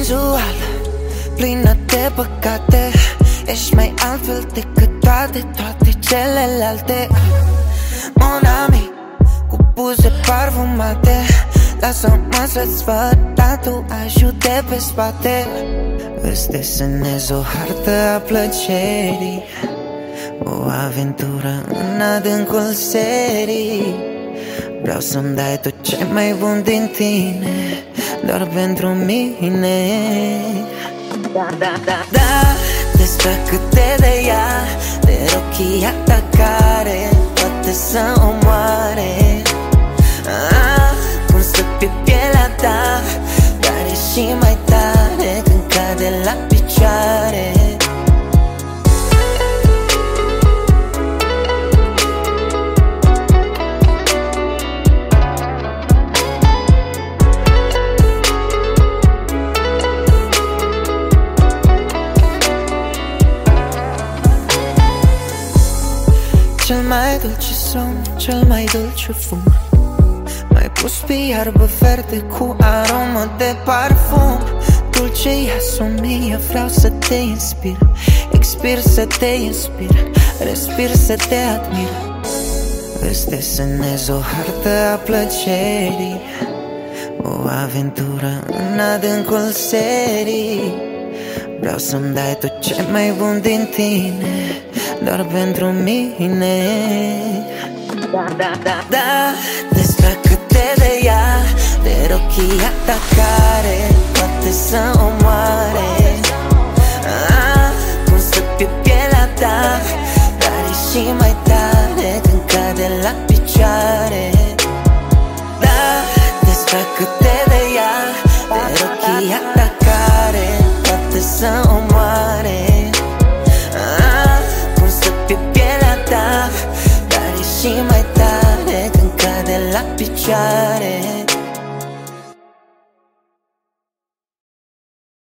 vizual, plină de păcate. Ești mai altfel decât toate celelalte. Mon ami, cu buze parfumate, lasă-mă să-ți văd tatuajul de pe spate. Îți desenez o hartă a plăcerii, o aventură în adâncul serii. Vreau să-mi dai tot ce mai bun din tine, doar pentru mine. Da, desfacă-te de ea, de rochia ta care poate să omoare. Cum stă pe pielea ta, dar e și mai tare când cade la picioare. Cel mai dulce somn, cel mai dulce fum, mai pus pe iarbă verde cu aromă de parfum. Dulce iasomie, vreau să te inspir, expir să te inspir, respir să te admir. Îți desenez o hartă a plăcerii, o aventură în adâncul serii. Vreau să-mi dai tot ce mai bun din tine, doar pentru mine. Da, desfacă-te de ea, de rochia ta care poate să omoare. Cum stă pe pielea ta, dar e și mai tare când cade la picioare. Da, desfacă-te de ea, de rochia ta care poate să omoare. Cum stă pe pielea ta, dar e și mai tare când cade la picioare.